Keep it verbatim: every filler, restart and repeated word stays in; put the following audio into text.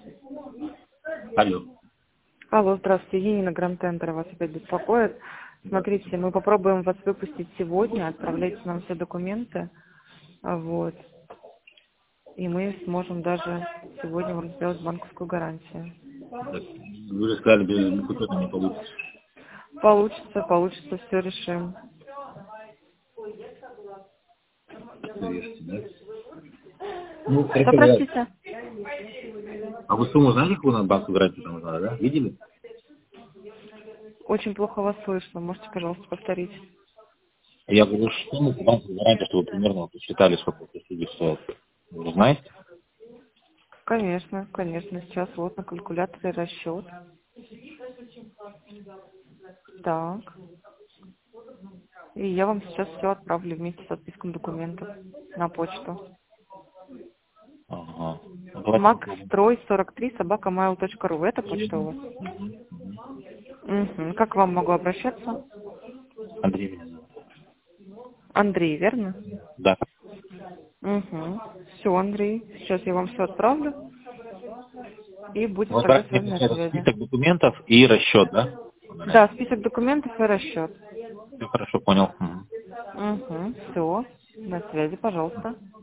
Алло. Алло, здравствуйте, Енина Гранд-Тендер вас опять беспокоит. Смотрите, мы попробуем вас выпустить сегодня, отправляйте нам все документы, а, вот, и мы сможем даже сегодня вам сделать банковскую гарантию. Так, вы же сказали, без бухгалтерии не получится. Получится, получится, все решим. Режьте, да? Ну, Что, хорошо, давай. простите? А вы сумму знаете, какую на банку гарантию там надо, да? Видели? Очень плохо вас слышно, можете, пожалуйста, повторить? Я говорю, что мы по банку гарантию, чтобы примерно вот посчитали, сколько это услуги стоит. Вы же знаете? Конечно, конечно, сейчас вот на калькуляторе расчет. Так. И я вам сейчас все отправлю вместе со списком документов на почту. Ага. Ну, давайте попробуем. макстрой сорок три собака mail точка ру. Это почта у вас? Угу. Как к вам могу обращаться? Андрей меня зовут. Андрей, верно? Да. Угу. Все, Андрей, сейчас я вам все отправлю и У будем вас тогда с мне вами на получается связи. список документов и расчет, да? Да, список документов и расчет. Все хорошо, понял. Мгм. Угу. Все, на связи, пожалуйста.